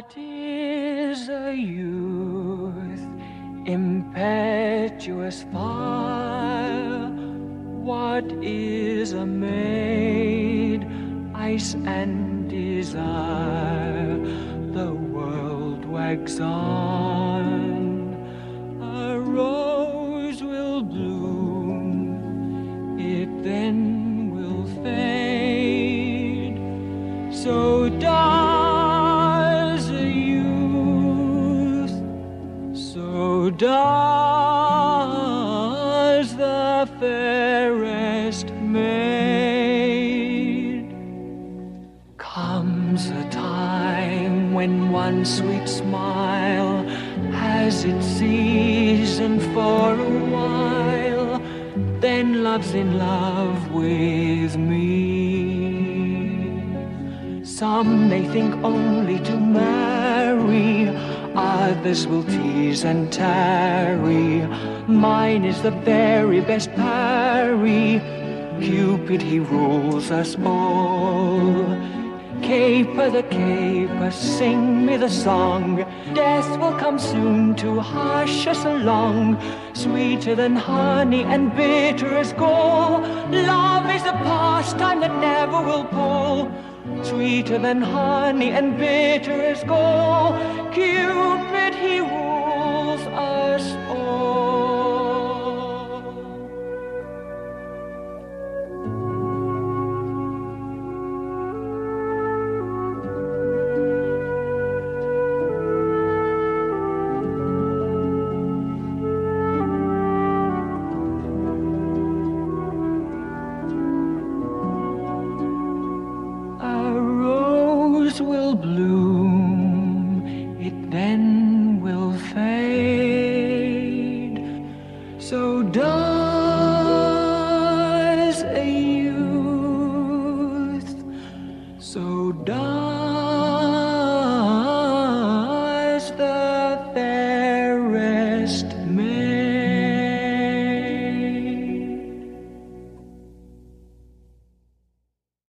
What is a youth? Impetuous fire. What is a maid? Ice and desire. The world wags on. A rose will bloom. It then will fade. So does a youth. So does the fairest maid. Comes a time when one sweet smile has its season for a while, then love's in love with me. Some may think only to marry, others will tease and tarry. Mine is the very best parry. Cupid, he rules us all. Caper the caper, sing me the song. Death will come soon to hush us along. Sweeter than honey and bitter as gall. Love is a pastime that never will pall. Sweeter than honey and bitter as gall. Cupid, he rules us all. Will bloom, it then will fade. So does a youth. So does the fairest maid.